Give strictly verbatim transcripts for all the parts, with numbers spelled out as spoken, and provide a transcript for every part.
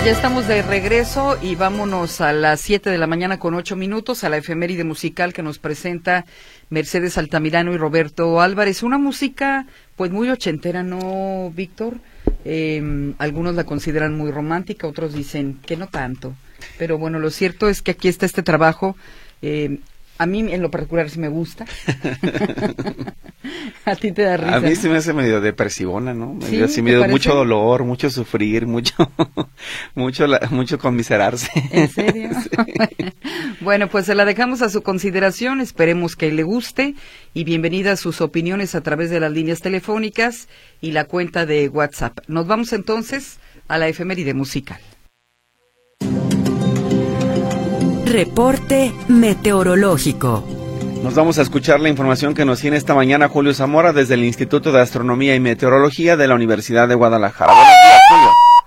Ya estamos de regreso y vámonos a las siete de la mañana con ocho minutos a la efeméride musical que nos presenta Mercedes Altamirano y Roberto Álvarez. Una música pues muy ochentera, ¿no, Víctor? Eh, algunos la consideran muy romántica, otros dicen que no tanto. Pero bueno, lo cierto es que aquí está este trabajo. Eh, a mí en lo particular sí me gusta. A ti te da risa. A mí se me hace medio depresivona, ¿no? ¿Sí? Medio, así, medio mucho parece? dolor, mucho sufrir, mucho, mucho, la, mucho conmiserarse. ¿En serio? Sí. Bueno, pues se la dejamos a su consideración, esperemos que le guste y bienvenidas sus opiniones a través de las líneas telefónicas y la cuenta de WhatsApp. Nos vamos entonces a la efeméride musical. Reporte meteorológico. Nos vamos a escuchar la información que nos tiene esta mañana Julio Zamora desde el Instituto de Astronomía y Meteorología de la Universidad de Guadalajara. Buenos días, Julio.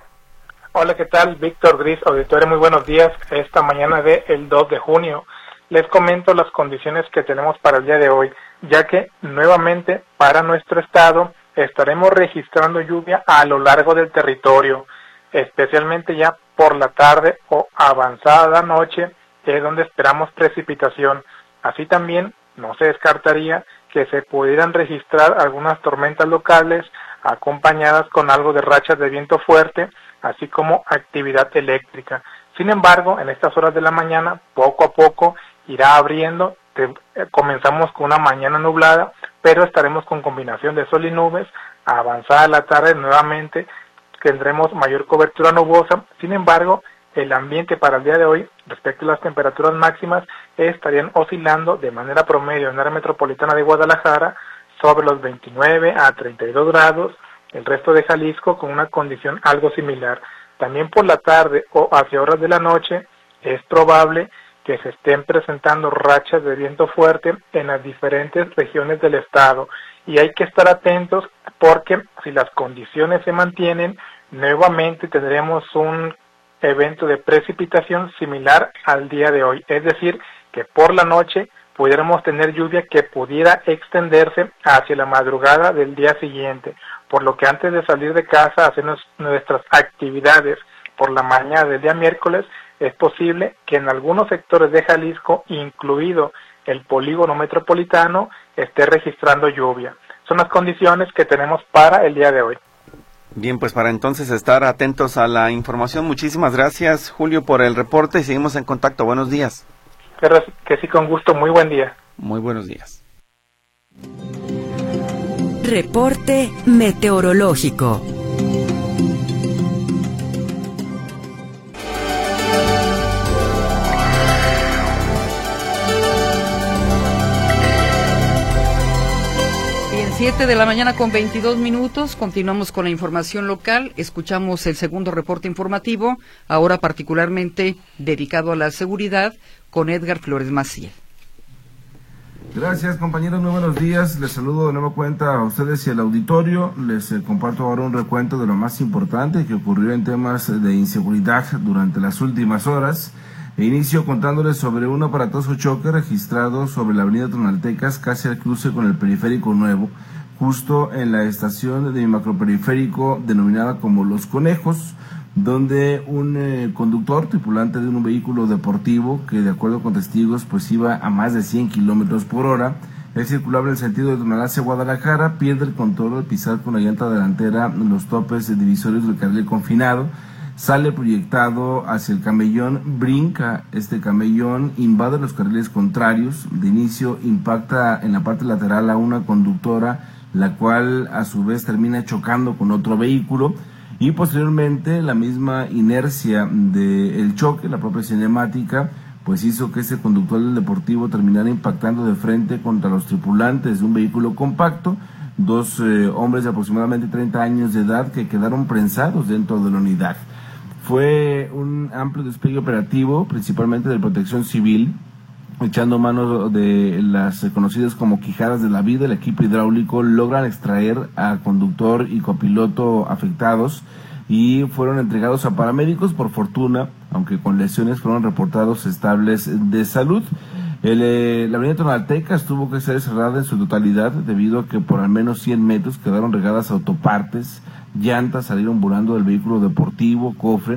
Hola, ¿qué tal? Víctor Gris, auditorio, muy buenos días. Esta mañana de el dos de junio les comento las condiciones que tenemos para el día de hoy, ya que nuevamente para nuestro estado estaremos registrando lluvia a lo largo del territorio, especialmente ya por la tarde o avanzada noche, que es donde esperamos precipitación. Así también no se descartaría que se pudieran registrar algunas tormentas locales acompañadas con algo de rachas de viento fuerte, así como actividad eléctrica. Sin embargo, en estas horas de la mañana, poco a poco irá abriendo. Te, eh, comenzamos con una mañana nublada, pero estaremos con combinación de sol y nubes. Avanzada la tarde nuevamente tendremos mayor cobertura nubosa. Sin embargo, el ambiente para el día de hoy, respecto a las temperaturas máximas, estarían oscilando de manera promedio en la área metropolitana de Guadalajara sobre los veintinueve a treinta y dos grados, el resto de Jalisco con una condición algo similar. También por la tarde o hacia horas de la noche es probable que se estén presentando rachas de viento fuerte en las diferentes regiones del estado y hay que estar atentos porque si las condiciones se mantienen, nuevamente tendremos un evento de precipitación similar al día de hoy, es decir, que por la noche pudiéramos tener lluvia que pudiera extenderse hacia la madrugada del día siguiente, por lo que antes de salir de casa a hacer nuestras actividades por la mañana del día miércoles, es posible que en algunos sectores de Jalisco, incluido el polígono metropolitano, esté registrando lluvia. Son las condiciones que tenemos para el día de hoy. Bien, pues para entonces estar atentos a la información. Muchísimas gracias, Julio, por el reporte y seguimos en contacto. Buenos días. Pero que sí, con gusto. Muy buen día. Muy buenos días. Reporte meteorológico. siete de la mañana con veintidós minutos, continuamos con la información local, escuchamos el segundo reporte informativo, ahora particularmente dedicado a la seguridad, con Edgar Flores Maciel. Gracias, compañeros, muy buenos días, les saludo de nueva cuenta a ustedes y al auditorio, les eh, comparto ahora un recuento de lo más importante que ocurrió en temas de inseguridad durante las últimas horas. E inicio contándoles sobre un aparatoso choque registrado sobre la avenida Tonaltecas, casi al cruce con el Periférico Nuevo, justo en la estación de macroperiférico denominada como Los Conejos, donde un eh, conductor tripulante de un vehículo deportivo, que de acuerdo con testigos pues iba a más de cien kilómetros por hora, él circulaba en el sentido de Tonalá hacia Guadalajara, pierde el control al pisar con la llanta delantera los topes divisorios del carril confinado, sale proyectado hacia el camellón, brinca este camellón, invade los carriles contrarios, de inicio impacta en la parte lateral a una conductora, la cual a su vez termina chocando con otro vehículo, y posteriormente la misma inercia del choque, la propia cinemática, pues hizo que ese conductor del deportivo terminara impactando de frente contra los tripulantes de un vehículo compacto, dos eh, hombres de aproximadamente treinta años de edad que quedaron prensados dentro de la unidad. Fue un amplio despliegue operativo, principalmente de Protección Civil, echando mano de las conocidas como quijadas de la vida. El equipo hidráulico logran extraer a conductor y copiloto afectados y fueron entregados a paramédicos. Por fortuna, aunque con lesiones, fueron reportados estables de salud. El, eh, la avenida Tonaltecas tuvo que ser cerrada en su totalidad debido a que por al menos cien metros quedaron regadas autopartes, llantas salieron volando del vehículo deportivo, cofre,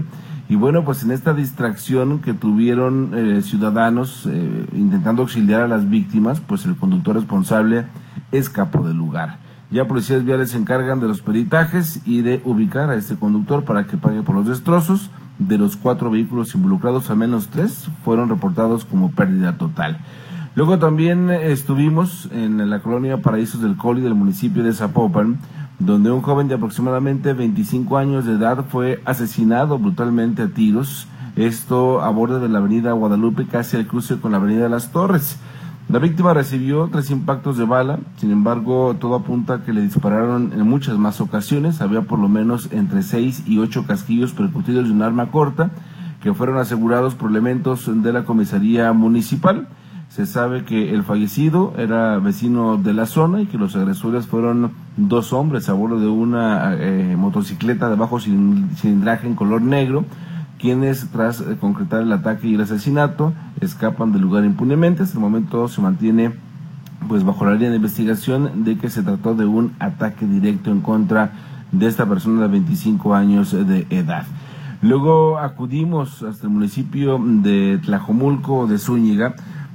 Y bueno, pues en esta distracción que tuvieron eh, ciudadanos eh, intentando auxiliar a las víctimas, pues el conductor responsable escapó del lugar. Ya policías viales se encargan de los peritajes y de ubicar a este conductor para que pague por los destrozos. De los cuatro vehículos involucrados, al menos tres fueron reportados como pérdida total. Luego también estuvimos en la colonia Paraísos del Coli del municipio de Zapopan, donde un joven de aproximadamente veinticinco años de edad fue asesinado brutalmente a tiros, esto a borde de la avenida Guadalupe, casi al cruce con la avenida Las Torres. La víctima recibió tres impactos de bala, sin embargo, todo apunta a que le dispararon en muchas más ocasiones. Había por lo menos entre seis y ocho casquillos percutidos de un arma corta, que fueron asegurados por elementos de la comisaría municipal. Se sabe que el fallecido era vecino de la zona y que los agresores fueron dos hombres a bordo de una eh, motocicleta de bajo cilindraje en color negro, quienes tras eh, concretar el ataque y el asesinato escapan del lugar impunemente. Hasta el momento se mantiene pues bajo la línea de investigación de que se trató de un ataque directo en contra de esta persona de veinticinco años de edad. Luego acudimos hasta el municipio de Tlajomulco de Zúñiga,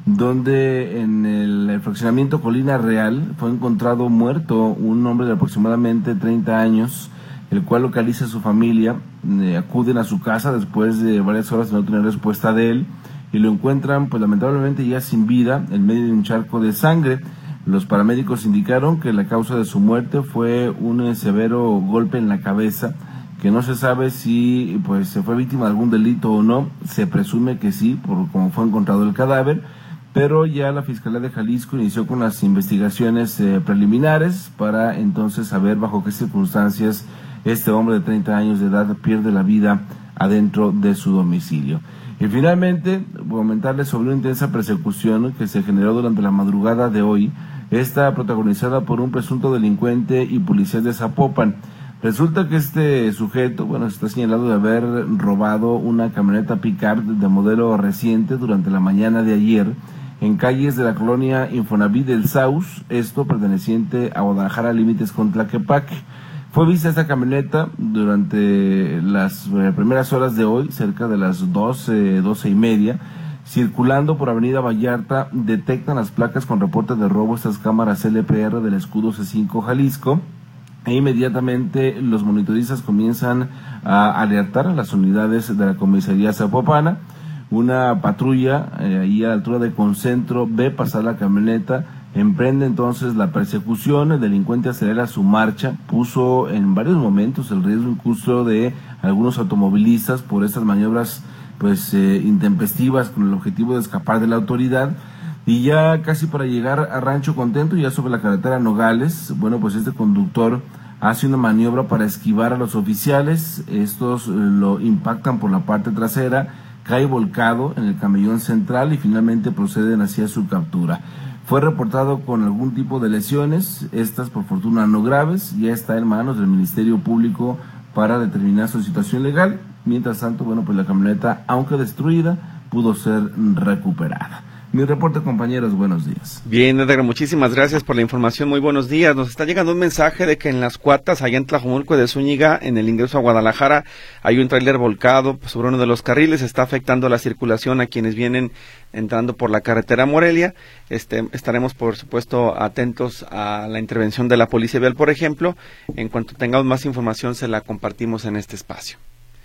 donde en el fraccionamiento Colina Real fue encontrado muerto un hombre de aproximadamente treinta años, el cual localiza a su familia, eh, acuden a su casa después de varias horas de no tener respuesta de él, y lo encuentran pues lamentablemente ya sin vida en medio de un charco de sangre. Los paramédicos indicaron que la causa de su muerte fue un eh, severo golpe en la cabeza, que no se sabe si pues se fue víctima de algún delito o no. Se presume que sí, por cómo fue encontrado el cadáver, pero ya la Fiscalía de Jalisco inició con las investigaciones eh, preliminares para entonces saber bajo qué circunstancias este hombre de treinta años de edad pierde la vida adentro de su domicilio. Y finalmente, comentarles sobre una intensa persecución que se generó durante la madrugada de hoy, esta protagonizada por un presunto delincuente y policías de Zapopan. Resulta que este sujeto, bueno, se está señalado de haber robado una camioneta pick-up de modelo reciente durante la mañana de ayer en calles de la colonia Infonavit del Saus, esto perteneciente a Guadalajara, límites con Tlaquepaque. Fue vista esta camioneta durante las primeras horas de hoy, cerca de las doce, doce y media, circulando por Avenida Vallarta. Detectan las placas con reporte de robo estas cámaras L P R del escudo C cinco Jalisco, e inmediatamente los monitoristas comienzan a alertar a las unidades de la comisaría zapopana. Una patrulla eh, ahí a la altura de Concentro ve pasar la camioneta, emprende entonces la persecución. El delincuente acelera su marcha, puso en varios momentos el riesgo incluso de algunos automovilistas por estas maniobras pues eh, intempestivas con el objetivo de escapar de la autoridad. Y ya casi para llegar a Rancho Contento, ya sobre la carretera Nogales, bueno, pues este conductor hace una maniobra para esquivar a los oficiales. Estos eh, lo impactan por la parte trasera, cae volcado en el camellón central y finalmente proceden hacia su captura. Fue reportado con algún tipo de lesiones, estas por fortuna no graves, ya está en manos del Ministerio Público para determinar su situación legal. Mientras tanto, bueno, pues la camioneta, aunque destruida, pudo ser recuperada. Mi reporte, compañeros, buenos días. Bien, Edgar, muchísimas gracias por la información, muy buenos días. Nos está llegando un mensaje de que en Las Cuatas, allá en Tlajomulco de Zúñiga, en el ingreso a Guadalajara, hay un tráiler volcado sobre uno de los carriles, está afectando la circulación a quienes vienen entrando por la carretera Morelia. Este, estaremos, por supuesto, atentos a la intervención de la Policía Vial, por ejemplo. En cuanto tengamos más información, se la compartimos en este espacio.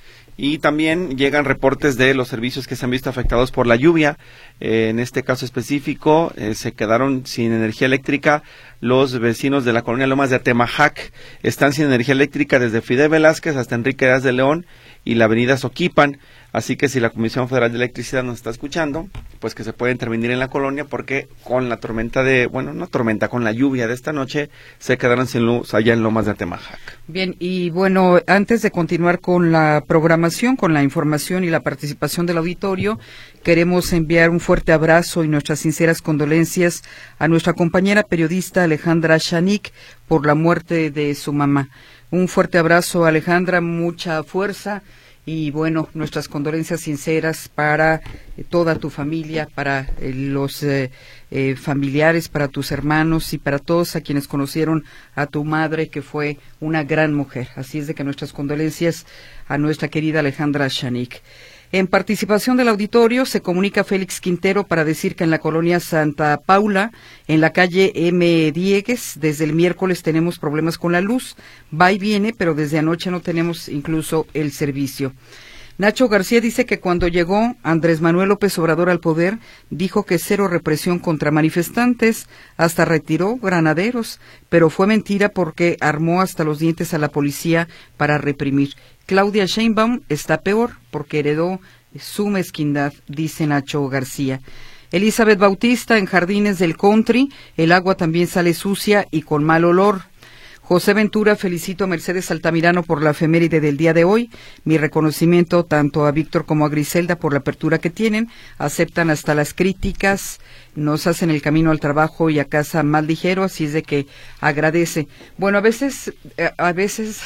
Y también llegan reportes de los servicios que se han visto afectados por la lluvia. Eh, en este caso específico, eh, se quedaron sin energía eléctrica los vecinos de la colonia Lomas de Atemajac. Están sin energía eléctrica desde Fidel Velázquez hasta Enrique Díaz de León y la avenida Soquipan. Así que si la Comisión Federal de Electricidad nos está escuchando, pues que se puede intervenir en la colonia, porque con la tormenta de, bueno, no tormenta, con la lluvia de esta noche, se quedaron sin luz allá en Lomas de Atemajac. Bien, y bueno, antes de continuar con la programación, con la información y la participación del auditorio, queremos enviar un fuerte abrazo y nuestras sinceras condolencias a nuestra compañera periodista Alejandra Shanik por la muerte de su mamá. Un fuerte abrazo, Alejandra, mucha fuerza Y bueno, nuestras condolencias sinceras para eh, toda tu familia, para eh, los eh, eh, familiares, para tus hermanos y para todos a quienes conocieron a tu madre, que fue una gran mujer. Así es de que nuestras condolencias a nuestra querida Alejandra Shanik. En participación del auditorio se comunica Félix Quintero para decir que en la colonia Santa Paula, en la calle M. Diegues, desde el miércoles tenemos problemas con la luz. Va y viene, pero desde anoche no tenemos incluso el servicio. Nacho García dice que cuando llegó Andrés Manuel López Obrador al poder, dijo que cero represión contra manifestantes, hasta retiró granaderos, pero fue mentira porque armó hasta los dientes a la policía para reprimir. Claudia Sheinbaum está peor porque heredó su mezquindad, dice Nacho García. Elizabeth Bautista, en Jardines del Country, el agua también sale sucia y con mal olor. José Ventura, felicito a Mercedes Altamirano por la efeméride del día de hoy. Mi reconocimiento tanto a Víctor como a Griselda por la apertura que tienen. Aceptan hasta las críticas, nos hacen el camino al trabajo y a casa más ligero, así es de que agradece. Bueno, a veces, a veces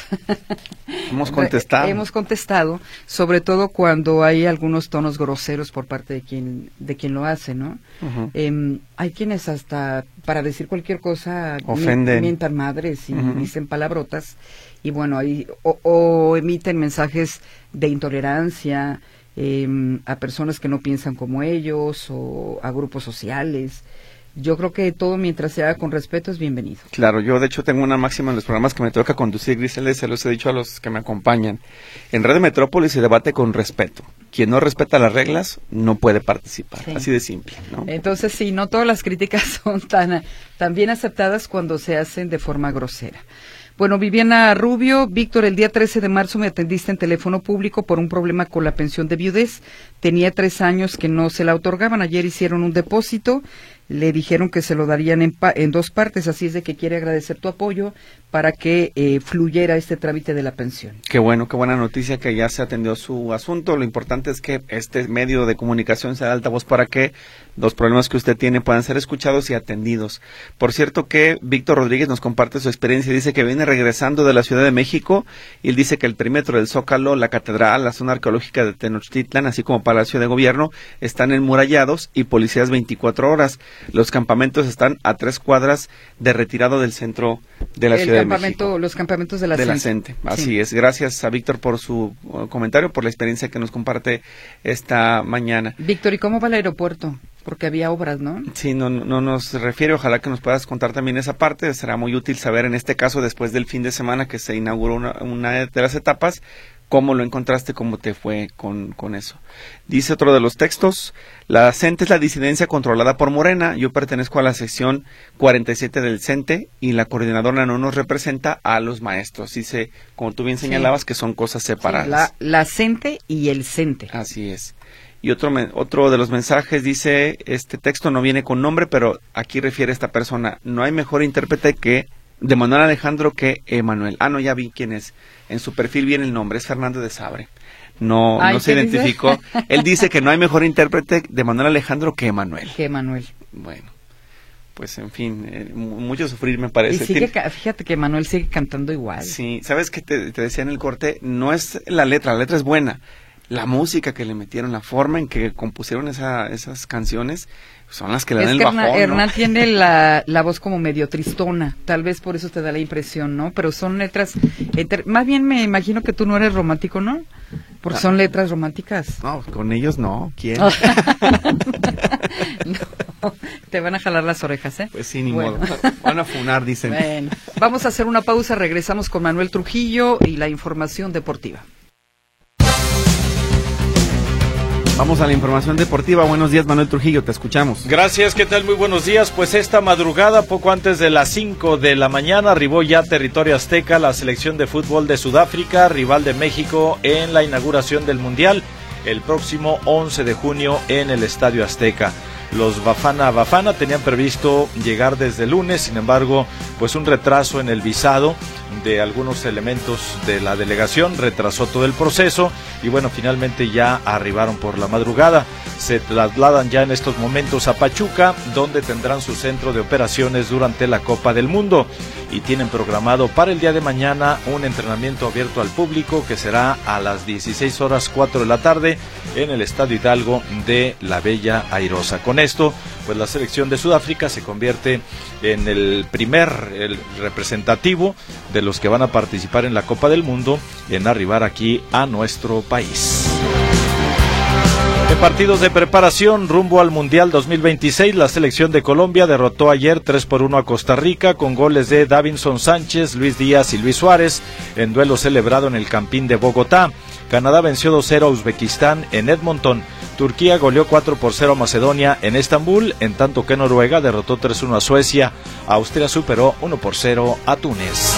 hemos contestado. hemos contestado, sobre todo cuando hay algunos tonos groseros por parte de quien, de quien lo hace, ¿no? Uh-huh. Eh, hay quienes hasta para decir cualquier cosa ofenden, mientan madres y uh-huh. dicen palabrotas, y bueno, ahí o, o emiten mensajes de intolerancia eh, a personas que no piensan como ellos o a grupos sociales. Yo creo que todo mientras se haga con respeto es bienvenido. Claro, yo de hecho tengo una máxima en los programas que me toca conducir, Griselda, se los he dicho a los que me acompañan. En Radio Metrópolis se debate con respeto. Quien no respeta las reglas no puede participar, sí. Así de simple, ¿no? Entonces sí, no todas las críticas son tan, tan bien aceptadas cuando se hacen de forma grosera. Bueno, Viviana Rubio, Víctor, el día trece de marzo me atendiste en teléfono público por un problema con la pensión de viudez. Tenía tres años que no se la otorgaban. Ayer hicieron un depósito, le dijeron que se lo darían en, pa- en dos partes, así es de que quiere agradecer tu apoyo para que eh, fluyera este trámite de la pensión. Qué bueno, qué buena noticia que ya se atendió su asunto. Lo importante es que este medio de comunicación sea de altavoz para que los problemas que usted tiene puedan ser escuchados y atendidos. Por cierto que Víctor Rodríguez nos comparte su experiencia, dice que viene regresando de la Ciudad de México y él dice que el perímetro del Zócalo, la Catedral, la zona arqueológica de Tenochtitlan, así como Palacio de Gobierno, están enmurallados y policías veinticuatro horas. Los campamentos están a tres cuadras de retirado del centro de la el Ciudad campamento, de México. Los campamentos de la de CENTE. la CENTE, así sí. es. Gracias a Víctor por su uh, comentario, por la experiencia que nos comparte esta mañana. Víctor, ¿y cómo va el aeropuerto? Porque había obras, ¿no? Sí, no, no nos refiere, ojalá que nos puedas contar también esa parte, será muy útil saber en este caso, después del fin de semana que se inauguró una, una de las etapas, cómo lo encontraste, cómo te fue con, con eso. Dice otro de los textos, la CENTE es la disidencia controlada por Morena, yo pertenezco a la sección cuarenta y siete del CENTE y la coordinadora no nos representa a los maestros. Dice, como tú bien señalabas, sí. que son cosas separadas. Sí, la, la CENTE y el CENTE. Así es. Y otro otro de los mensajes dice, este texto no viene con nombre, pero aquí refiere esta persona, no hay mejor intérprete que de Manuel Alejandro que Emanuel. Ah, no, ya vi quién es. En su perfil viene el nombre, es Fernando de Sabre. No, Ay, no se identificó. Dice? Él dice que no hay mejor intérprete de Manuel Alejandro que Emanuel. Que Emanuel. Bueno, pues en fin, eh, mucho sufrir me parece. Y sigue, fíjate que Manuel sigue cantando igual. Sí, ¿sabes qué te, te decía en el corte? No es la letra, la letra es buena. La música que le metieron, la forma en que compusieron esa, esas canciones, son las que le dan es el que bajón, Hernán, ¿no? Hernán tiene la, la voz como medio tristona, tal vez por eso te da la impresión, ¿no? Pero son letras, eh, más bien me imagino que tú no eres romántico, ¿no? Porque son letras románticas. No, con ellos no, ¿quién? no, te van a jalar las orejas, ¿eh? Pues sí, ni bueno. modo, van a funar, dicen. Bueno, vamos a hacer una pausa, regresamos con Manuel Trujillo y la información deportiva. Vamos a la información deportiva. Buenos días, Manuel Trujillo, te escuchamos. Gracias, ¿qué tal? Muy buenos días. Pues esta madrugada, poco antes de las cinco de la mañana, arribó ya a territorio azteca la selección de fútbol de Sudáfrica, rival de México en la inauguración del Mundial, el próximo once de junio en el Estadio Azteca. Los Bafana Bafana tenían previsto llegar desde el lunes, sin embargo, pues un retraso en el visado de algunos elementos de la delegación, retrasó todo el proceso y bueno, finalmente ya arribaron por la madrugada. Se trasladan ya en estos momentos a Pachuca, donde tendrán su centro de operaciones durante la Copa del Mundo y tienen programado para el día de mañana un entrenamiento abierto al público que será a las dieciséis horas cuatro de la tarde en el Estadio Hidalgo de la Bella Airosa. Con esto, pues la selección de Sudáfrica se convierte en el primer el representativo de los que van a participar en la Copa del Mundo en arribar aquí a nuestro país. En partidos de preparación rumbo al Mundial dos mil veintiséis, la selección de Colombia derrotó ayer tres por uno a Costa Rica con goles de Davinson Sánchez, Luis Díaz y Luis Suárez en duelo celebrado en el Campín de Bogotá. Canadá venció dos cero a Uzbekistán en Edmonton. Turquía goleó cuatro por cero a Macedonia en Estambul, en tanto que Noruega derrotó tres uno a Suecia. Austria superó uno por cero a Túnez.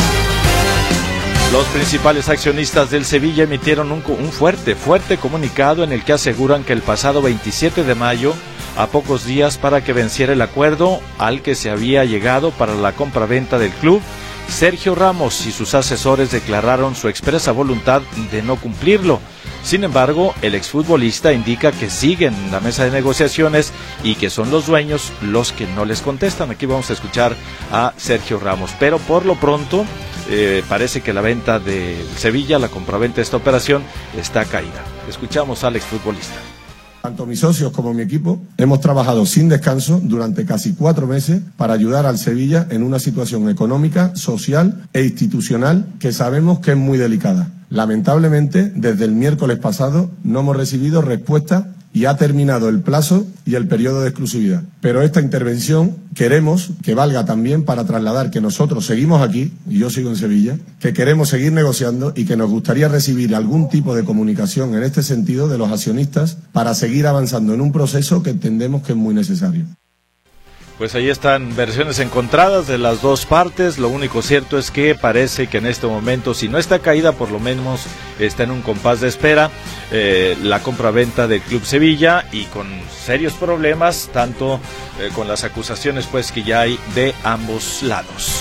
Los principales accionistas del Sevilla emitieron un, un fuerte, fuerte comunicado en el que aseguran que el pasado veintisiete de mayo, a pocos días para que venciera el acuerdo al que se había llegado para la compraventa del club, Sergio Ramos y sus asesores declararon su expresa voluntad de no cumplirlo. Sin embargo, el exfutbolista indica que siguen en la mesa de negociaciones y que son los dueños los que no les contestan. Aquí vamos a escuchar a Sergio Ramos, pero por lo pronto eh, parece que la venta de Sevilla, la compraventa de esta operación, está caída. Escuchamos al exfutbolista. Tanto mis socios como mi equipo hemos trabajado sin descanso durante casi cuatro meses para ayudar al Sevilla en una situación económica, social e institucional que sabemos que es muy delicada. Lamentablemente, desde el miércoles pasado no hemos recibido respuesta y ha terminado el plazo y el periodo de exclusividad. Pero esta intervención queremos que valga también para trasladar que nosotros seguimos aquí, y yo sigo en Sevilla, que queremos seguir negociando y que nos gustaría recibir algún tipo de comunicación en este sentido de los accionistas para seguir avanzando en un proceso que entendemos que es muy necesario. Pues ahí están versiones encontradas de las dos partes. Lo único cierto es que parece que en este momento, si no está caída, por lo menos está en un compás de espera eh, la compraventa del Club Sevilla, y con serios problemas, tanto eh, con las acusaciones pues que ya hay de ambos lados.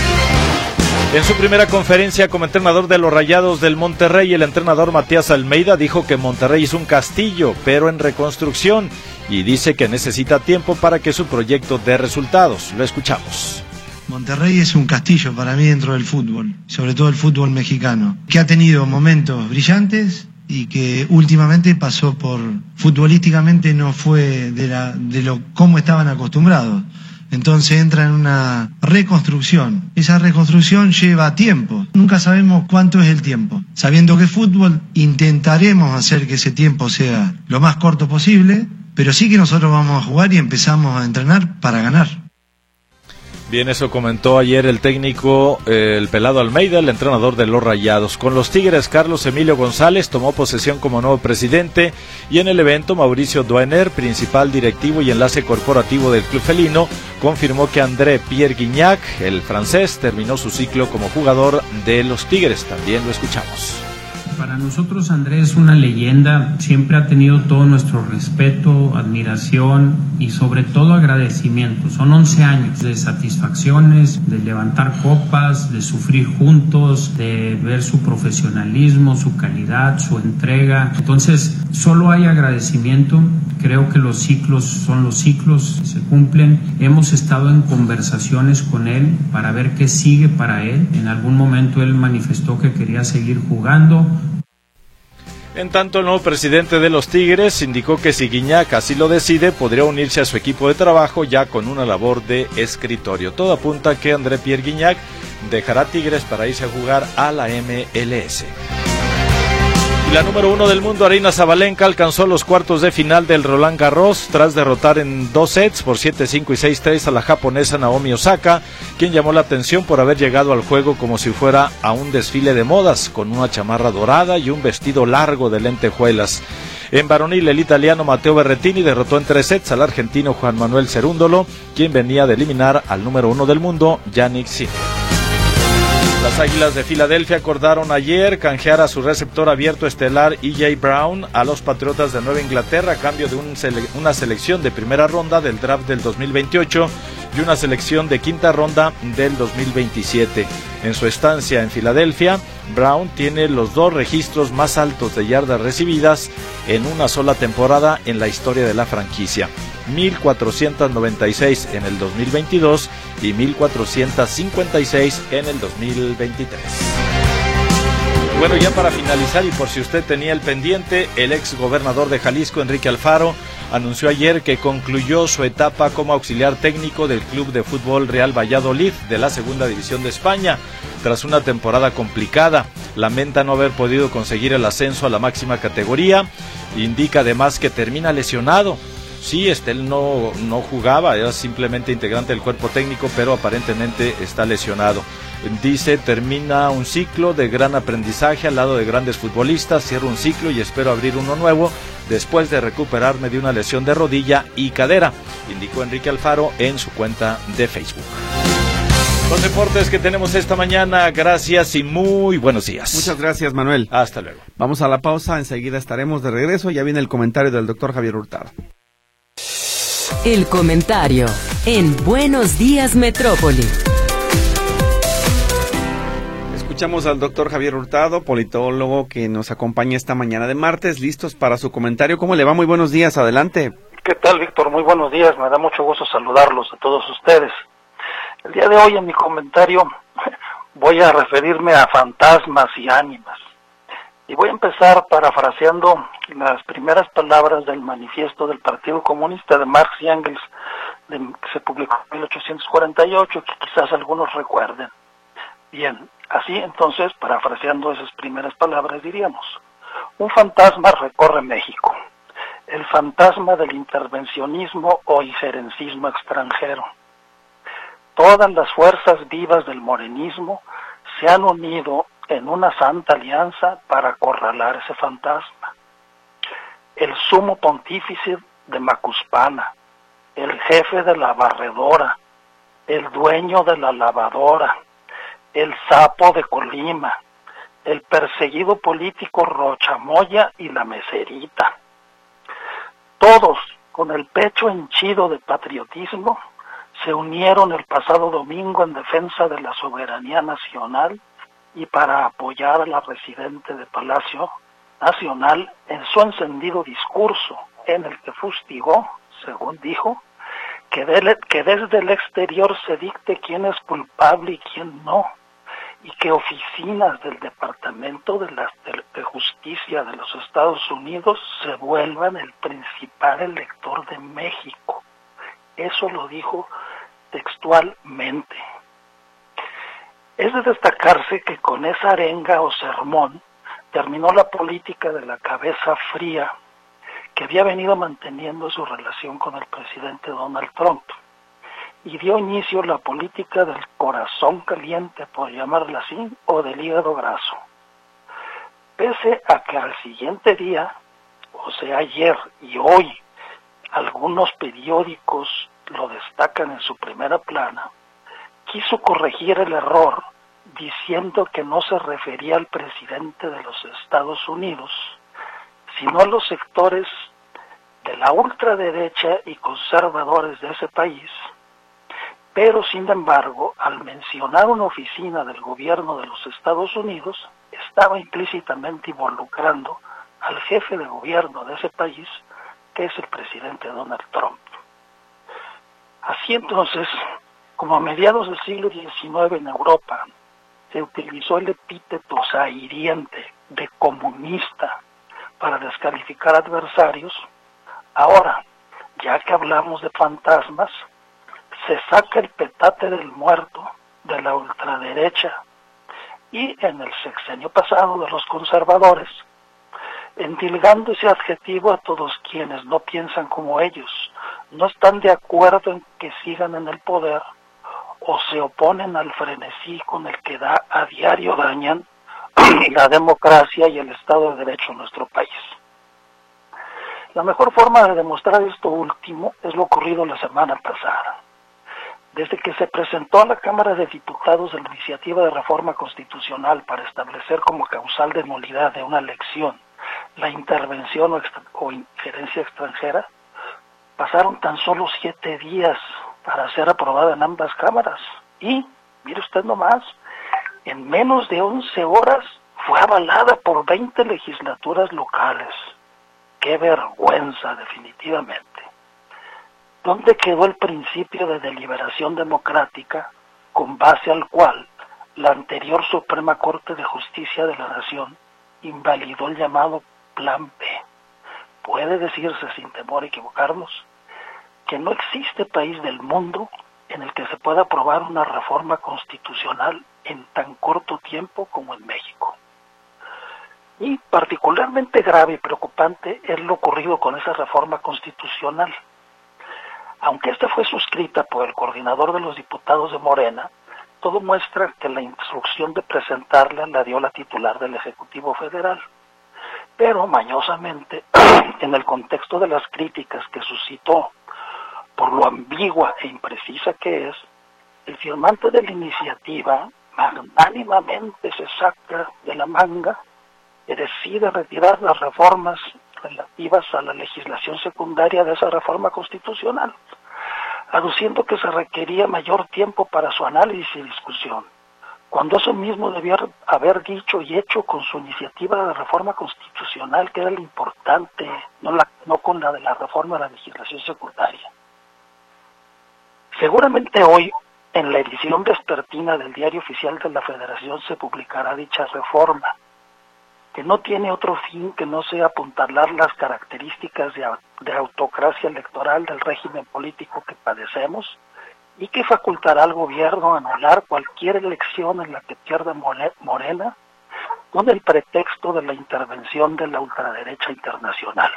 En su primera conferencia como entrenador de los Rayados del Monterrey, el entrenador Matías Almeida dijo que Monterrey es un castillo, pero en reconstrucción, y dice que necesita tiempo para que su proyecto dé resultados. Lo escuchamos. Monterrey es un castillo para mí dentro del fútbol, sobre todo el fútbol mexicano, que ha tenido momentos brillantes y que últimamente pasó por, futbolísticamente no fue de, la, de lo cómo estaban acostumbrados. Entonces entra en una reconstrucción. Esa reconstrucción lleva tiempo. Nunca sabemos cuánto es el tiempo. Sabiendo que fútbol, intentaremos hacer que ese tiempo sea lo más corto posible, pero sí que nosotros vamos a jugar y empezamos a entrenar para ganar. Bien, eso comentó ayer el técnico, eh, el Pelado Almeida, el entrenador de los Rayados. Con los Tigres, Carlos Emilio González tomó posesión como nuevo presidente, y en el evento Mauricio Duener, principal directivo y enlace corporativo del club felino, confirmó que André Pierre Guignac, el francés, terminó su ciclo como jugador de los Tigres. También lo escuchamos. Para nosotros Andrés es una leyenda, siempre ha tenido todo nuestro respeto, admiración y sobre todo agradecimiento. Son once años de satisfacciones, de levantar copas, de sufrir juntos, de ver su profesionalismo, su calidad, su entrega. Entonces solo hay agradecimiento. Creo que los ciclos son los ciclos, se cumplen. Hemos estado en conversaciones con él para ver qué sigue para él. En algún momento él manifestó que quería seguir jugando. En tanto, el nuevo presidente de los Tigres indicó que si Guignac así lo decide, podría unirse a su equipo de trabajo ya con una labor de escritorio. Todo apunta a que André Pierre Guignac dejará Tigres para irse a jugar a la M L S. Y la número uno del mundo, Aryna Sabalenka, alcanzó los cuartos de final del Roland Garros tras derrotar en dos sets por siete cinco y seis tres a la japonesa Naomi Osaka, quien llamó la atención por haber llegado al juego como si fuera a un desfile de modas, con una chamarra dorada y un vestido largo de lentejuelas. En varonil, el italiano Matteo Berrettini derrotó en tres sets al argentino Juan Manuel Cerúndolo, quien venía de eliminar al número uno del mundo, Jannik Sinner. Las Águilas de Filadelfia acordaron ayer canjear a su receptor abierto estelar E J Brown a los Patriotas de Nueva Inglaterra a cambio de un sele- una selección de primera ronda del draft del dos mil veintiocho y una selección de quinta ronda del dos mil veintisiete. En su estancia en Filadelfia, Brown tiene los dos registros más altos de yardas recibidas en una sola temporada en la historia de la franquicia. mil cuatrocientos noventa y seis en el dos mil veintidós y mil cuatrocientos cincuenta y seis en el dos mil veintitrés. Bueno, ya para finalizar, y por si usted tenía el pendiente, el ex gobernador de Jalisco, Enrique Alfaro, anunció ayer que concluyó su etapa como auxiliar técnico del Club de Fútbol Real Valladolid de la Segunda División de España. Tras una temporada complicada, lamenta no haber podido conseguir el ascenso a la máxima categoría. Indica además que termina lesionado. Sí, este, él no, no jugaba, era simplemente integrante del cuerpo técnico, pero aparentemente está lesionado. Dice, termina un ciclo de gran aprendizaje al lado de grandes futbolistas, cierro un ciclo y espero abrir uno nuevo después de recuperarme de una lesión de rodilla y cadera, indicó Enrique Alfaro en su cuenta de Facebook. Los deportes que tenemos esta mañana, gracias y muy buenos días. Muchas gracias, Manuel. Hasta luego. Vamos a la pausa, enseguida estaremos de regreso, ya viene el comentario del doctor Javier Hurtado. El comentario en Buenos Días Metrópoli. Escuchamos al doctor Javier Hurtado, politólogo, que nos acompaña esta mañana de martes, listos para su comentario. ¿Cómo le va? Muy buenos días, adelante. ¿Qué tal, Víctor? Muy buenos días, me da mucho gusto saludarlos a todos ustedes. El día de hoy en mi comentario voy a referirme a fantasmas y ánimas. Y voy a empezar parafraseando las primeras palabras del manifiesto del Partido Comunista de Marx y Engels, de, que se publicó en mil ochocientos cuarenta y ocho, que quizás algunos recuerden. Bien, así entonces, parafraseando esas primeras palabras, diríamos: un fantasma recorre México, el fantasma del intervencionismo o injerencismo extranjero. Todas las fuerzas vivas del morenismo se han unido en una santa alianza para acorralar ese fantasma. El sumo pontífice de Macuspana, el jefe de la barredora, el dueño de la lavadora, el sapo de Colima, el perseguido político Rochamoya y la meserita. Todos, con el pecho henchido de patriotismo, se unieron el pasado domingo en defensa de la soberanía nacional y para apoyar a la residente de Palacio Nacional en su encendido discurso, en el que fustigó, según dijo, que, de, que desde el exterior se dicte quién es culpable y quién no, y que oficinas del Departamento de, la, de, de Justicia de los Estados Unidos se vuelvan el principal elector de México. Eso lo dijo textualmente. Es de destacarse que con esa arenga o sermón terminó la política de la cabeza fría que había venido manteniendo su relación con el presidente Donald Trump y dio inicio a la política del corazón caliente, por llamarla así, o del hígado graso. Pese a que al siguiente día, o sea ayer y hoy, algunos periódicos lo destacan en su primera plana, quiso corregir el error diciendo que no se refería al presidente de los Estados Unidos, sino a los sectores de la ultraderecha y conservadores de ese país, pero sin embargo, al mencionar una oficina del gobierno de los Estados Unidos, estaba implícitamente involucrando al jefe de gobierno de ese país, que es el presidente Donald Trump. Así entonces, como a mediados del siglo diecinueve en Europa se utilizó el epíteto sahiriente de comunista para descalificar adversarios, ahora, ya que hablamos de fantasmas, se saca el petate del muerto de la ultraderecha y en el sexenio pasado de los conservadores, endilgando ese adjetivo a todos quienes no piensan como ellos, no están de acuerdo en que sigan en el poder o se oponen al frenesí con el que da a diario dañan la democracia y el Estado de Derecho en nuestro país. La mejor forma de demostrar esto último es lo ocurrido la semana pasada. Desde que se presentó a la Cámara de Diputados la iniciativa de reforma constitucional para establecer como causal de nulidad de una elección la intervención o, extra- o injerencia extranjera, pasaron tan solo siete días para ser aprobada en ambas cámaras. Y, mire usted nomás, en menos de once horas fue avalada por veinte legislaturas locales. ¡Qué vergüenza, definitivamente! ¿Dónde quedó el principio de deliberación democrática con base al cual la anterior Suprema Corte de Justicia de la Nación invalidó el llamado Plan B? Puede decirse, sin temor a equivocarnos, que no existe país del mundo en el que se pueda aprobar una reforma constitucional en tan corto tiempo como en México. Y particularmente grave y preocupante es lo ocurrido con esa reforma constitucional. Aunque esta fue suscrita por el coordinador de los diputados de Morena, todo muestra que la instrucción de presentarla la dio la titular del Ejecutivo Federal. Pero, mañosamente, en el contexto de las críticas que suscitó por lo ambigua e imprecisa que es, el firmante de la iniciativa magnánimamente se saca de la manga y decide retirar las reformas relativas a la legislación secundaria de esa reforma constitucional, aduciendo que se requería mayor tiempo para su análisis y discusión, cuando eso mismo debió haber dicho y hecho con su iniciativa de reforma constitucional, que era lo importante, no, la, no con la de la reforma de la legislación secundaria. Seguramente hoy, en la edición vespertina del Diario Oficial de la Federación, se publicará dicha reforma, que no tiene otro fin que no sea apuntalar las características de, de autocracia electoral del régimen político que padecemos y que facultará al gobierno a anular cualquier elección en la que pierda Morena con el pretexto de la intervención de la ultraderecha internacional.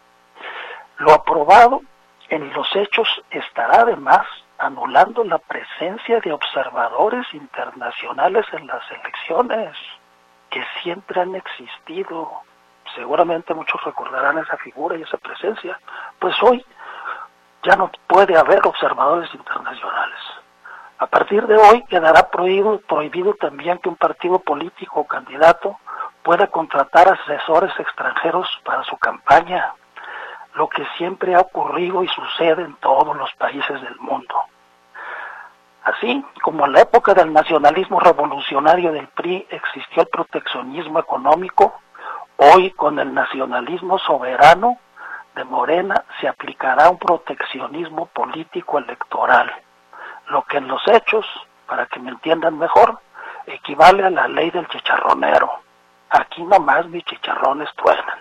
Lo aprobado en los hechos estará además anulando la presencia de observadores internacionales en las elecciones, que siempre han existido. Seguramente muchos recordarán esa figura y esa presencia. Pues hoy ya no puede haber observadores internacionales. A partir de hoy quedará prohibido, prohibido también que un partido político o candidato pueda contratar asesores extranjeros para su campaña, lo que siempre ha ocurrido y sucede en todos los países del mundo. Así como en la época del nacionalismo revolucionario del P R I existió el proteccionismo económico, hoy con el nacionalismo soberano de Morena se aplicará un proteccionismo político electoral, lo que en los hechos, para que me entiendan mejor, equivale a la ley del chicharronero. Aquí nomás mis chicharrones truenan.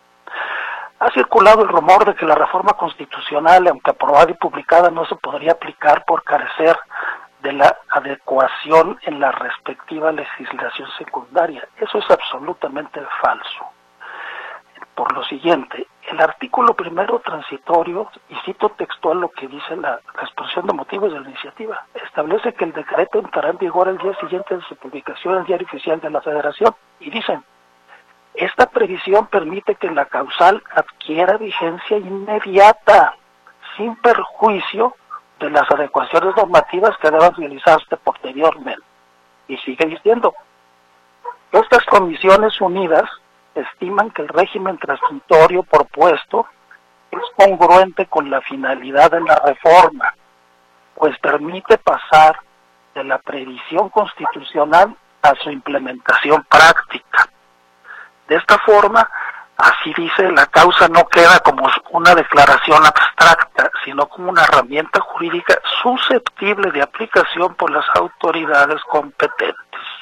Ha circulado el rumor de que la reforma constitucional, aunque aprobada y publicada, no se podría aplicar por carecer de la adecuación en la respectiva legislación secundaria. Eso es absolutamente falso. Por lo siguiente, el artículo primero transitorio, y cito textual lo que dice la, la exposición de motivos de la iniciativa, establece que el decreto entrará en vigor el día siguiente de su publicación en el Diario Oficial de la Federación, y dicen: esta previsión permite que la causal adquiera vigencia inmediata, sin perjuicio de las adecuaciones normativas que deban realizarse posteriormente. Y sigue diciendo: estas comisiones unidas estiman que el régimen transitorio propuesto es congruente con la finalidad de la reforma, pues permite pasar de la previsión constitucional a su implementación práctica. De esta forma, así dice, la causa no queda como una declaración abstracta, sino como una herramienta jurídica susceptible de aplicación por las autoridades competentes.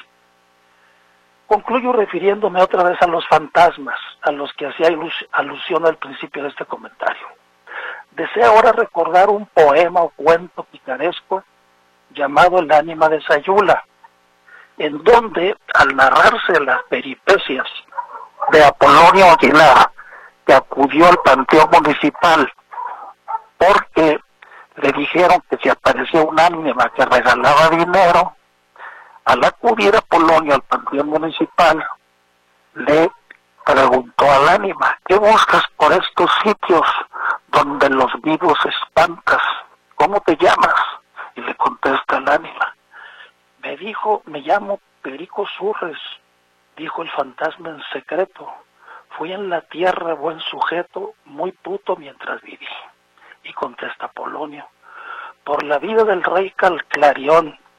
Concluyo refiriéndome otra vez a los fantasmas, a los que hacía alusión al principio de este comentario. Deseo ahora recordar un poema o cuento picaresco llamado El ánima de Sayula, en donde, al narrarse las peripecias de Apolonio Aguilar, que acudió al panteón municipal porque le dijeron que si aparecía un ánima que regalaba dinero, al acudir Apolonio al panteón municipal, le preguntó al ánima: ¿qué buscas por estos sitios donde los vivos espantas? ¿Cómo te llamas? Y le contesta el ánima: me dijo, me llamo Perico Surres, dijo el fantasma en secreto. Fui en la tierra buen sujeto, muy puto mientras viví. Y contesta Apolonio: por la vida del rey Calclarión,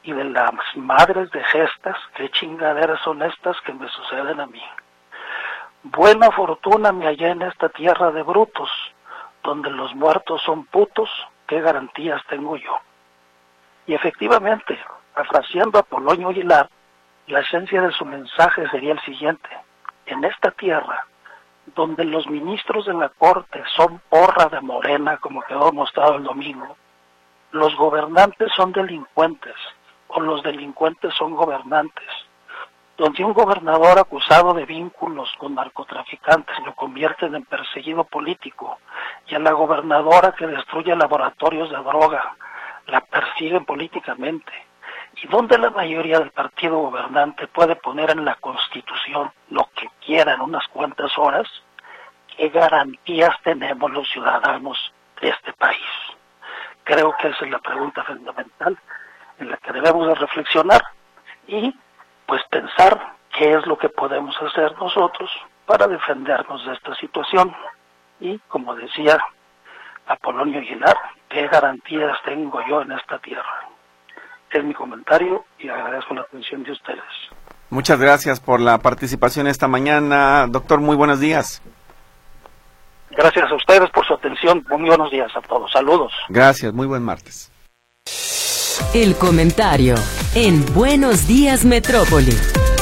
y de las madres de gestas, qué chingaderas son estas que me suceden a mí. Buena fortuna me hallé en esta tierra de brutos, donde los muertos son putos, qué garantías tengo yo. Y efectivamente, parafraseando a Polonio Aguilar, la esencia de su mensaje sería el siguiente: en esta tierra, donde los ministros de la corte son porra de Morena, como quedó mostrado el domingo, los gobernantes son delincuentes, o los delincuentes son gobernantes, donde un gobernador acusado de vínculos con narcotraficantes lo convierten en perseguido político, y a la gobernadora que destruye laboratorios de droga la persiguen políticamente, y donde la mayoría del partido gobernante puede poner en la Constitución lo que quiera en unas cuantas horas, ¿qué garantías tenemos los ciudadanos de este país? Creo que esa es la pregunta fundamental en la que debemos de reflexionar y pues pensar qué es lo que podemos hacer nosotros para defendernos de esta situación. Y como decía Apolonio Aguilar, ¿qué garantías tengo yo en esta tierra? Es mi comentario y agradezco la atención de ustedes. Muchas gracias por la participación esta mañana. Doctor, muy buenos días. Gracias a ustedes por su atención. Muy buenos días a todos. Saludos. Gracias, muy buen martes. El comentario en Buenos Días Metrópoli.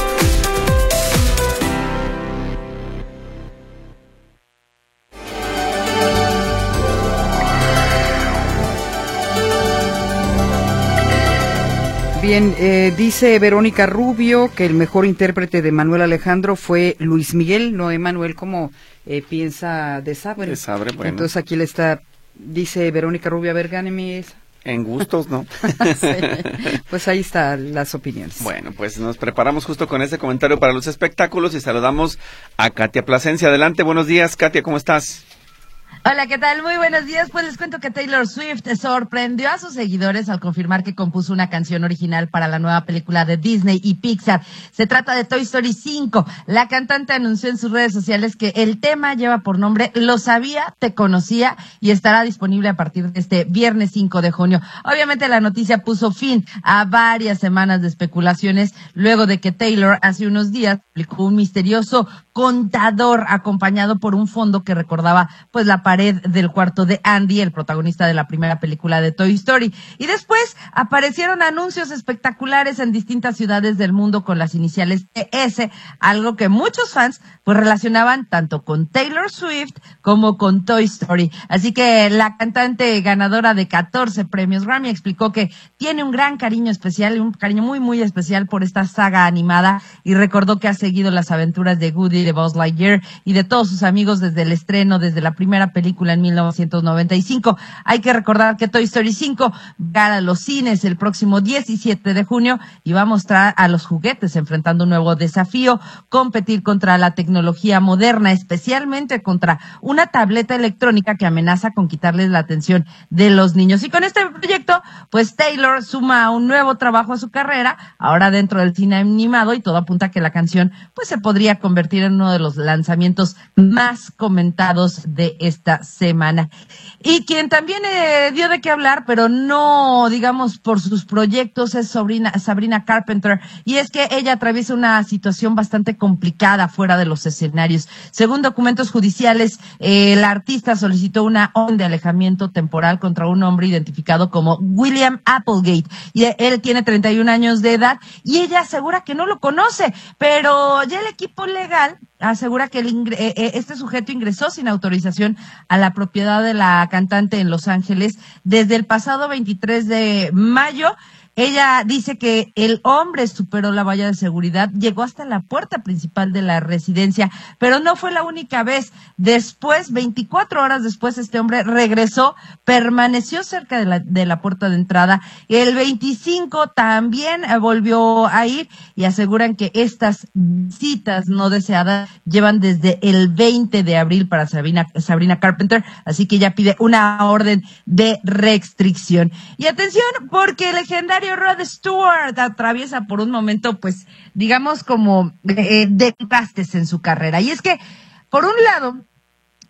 Bien, eh, dice Verónica Rubio que el mejor intérprete de Manuel Alejandro fue Luis Miguel, no Emanuel, como eh, piensa de Sabre. De Sabre, bueno. Entonces aquí le está, dice Verónica Rubio, a ver, gáneme esa. En gustos, ¿no? Sí. Pues ahí están las opiniones. Bueno, pues nos preparamos justo con ese comentario para los espectáculos y saludamos a Katia Plasencia. Adelante, buenos días, Katia, ¿cómo estás? Hola, ¿qué tal? Muy buenos días. Pues les cuento que Taylor Swift sorprendió a sus seguidores al confirmar que compuso una canción original para la nueva película de Disney y Pixar. Se trata de Toy Story cinco. La cantante anunció en sus redes sociales que el tema lleva por nombre Lo sabía, te conocía y estará disponible a partir de este viernes cinco de junio. Obviamente la noticia puso fin a varias semanas de especulaciones luego de que Taylor hace unos días publicó un misterioso contador acompañado por un fondo que recordaba pues la pared del cuarto de Andy, el protagonista de la primera película de Toy Story. Y después aparecieron anuncios espectaculares en distintas ciudades del mundo con las iniciales T S, algo que muchos fans pues relacionaban tanto con Taylor Swift como con Toy Story. Así que la cantante ganadora de catorce premios Grammy explicó que tiene un gran cariño especial, un cariño muy muy especial por esta saga animada y recordó que ha seguido las aventuras de Woody, de Buzz Lightyear y de todos sus amigos desde el estreno, desde la primera película en mil novecientos noventa y cinco. Hay que recordar que Toy Story cinco va a los cines el próximo diecisiete de junio y va a mostrar a los juguetes enfrentando un nuevo desafío, competir contra la tecnología moderna, especialmente contra una tableta electrónica que amenaza con quitarles la atención de los niños. Y con este proyecto, pues Taylor suma un nuevo trabajo a su carrera, ahora dentro del cine animado, y todo apunta a que la canción pues se podría convertir en uno de los lanzamientos más comentados de esta semana. Y quien también eh, dio de qué hablar, pero no, digamos, por sus proyectos, es Sabrina, Sabrina Carpenter, y es que ella atraviesa una situación bastante complicada fuera de los escenarios. Según documentos judiciales, eh, la artista solicitó una orden de alejamiento temporal contra un hombre identificado como William Applegate, y él tiene treinta y un años de edad, y ella asegura que no lo conoce, pero ya el equipo legal asegura que el ingre- eh, este sujeto ingresó sin autorización a la propiedad de la cantante en Los Ángeles desde el pasado veintitrés de mayo. Ella dice que el hombre superó la valla de seguridad, llegó hasta la puerta principal de la residencia, pero no fue la única vez. Después, veinticuatro horas después, este hombre regresó, permaneció cerca de la, de la puerta de entrada. El veinticinco también volvió a ir y aseguran que estas visitas no deseadas llevan desde el veinte de abril para Sabrina, Sabrina Carpenter, así que ella pide una orden de restricción. Y atención, porque el legendario Rod Stewart atraviesa por un momento, pues, digamos como eh, de trastes en su carrera. Y es que, por un lado,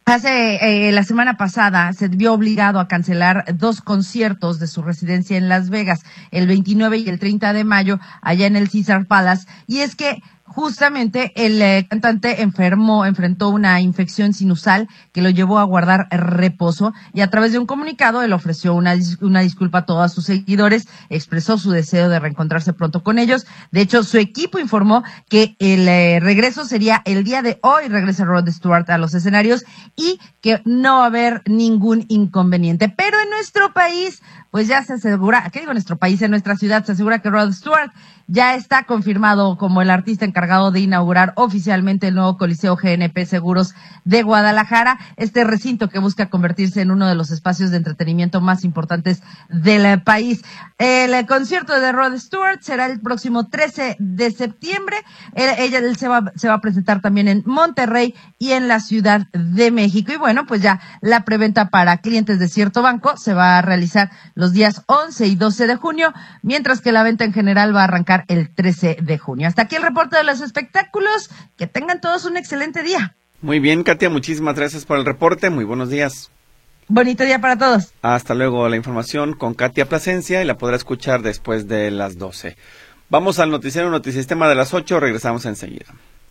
Hace eh, la semana pasada se vio obligado a cancelar dos conciertos de su residencia en Las Vegas, el veintinueve y el treinta de mayo, allá en el Caesars Palace, y es que justamente el eh, cantante enfermó, enfrentó una infección sinusal que lo llevó a guardar reposo, y a través de un comunicado él ofreció una, una disculpa a todos sus seguidores, expresó su deseo de reencontrarse pronto con ellos. De hecho, su equipo informó que el eh, regreso sería el día de hoy, regresa Rod Stewart a los escenarios y que no va a haber ningún inconveniente. Pero en nuestro país, pues ya se asegura, ¿qué digo en nuestro país? En nuestra ciudad se asegura que Rod Stewart ya está confirmado como el artista encargado de inaugurar oficialmente el nuevo Coliseo G N P Seguros de Guadalajara, este recinto que busca convertirse en uno de los espacios de entretenimiento más importantes del país. El concierto de Rod Stewart será el próximo trece de septiembre. Él, ella él se va, se va a presentar también en Monterrey y en la Ciudad de México. Y bueno, pues ya la preventa para clientes de cierto banco se va a realizar los días once y doce de junio, mientras que la venta en general va a arrancar el trece de junio. Hasta aquí el reporte de los espectáculos. Que tengan todos un excelente día. Muy bien, Katia, muchísimas gracias por el reporte. Muy buenos días. Bonito día para todos. Hasta luego. La información con Katia Plasencia y la podrá escuchar después de las doce. Vamos al noticiero Notisistema de las ocho. Regresamos enseguida.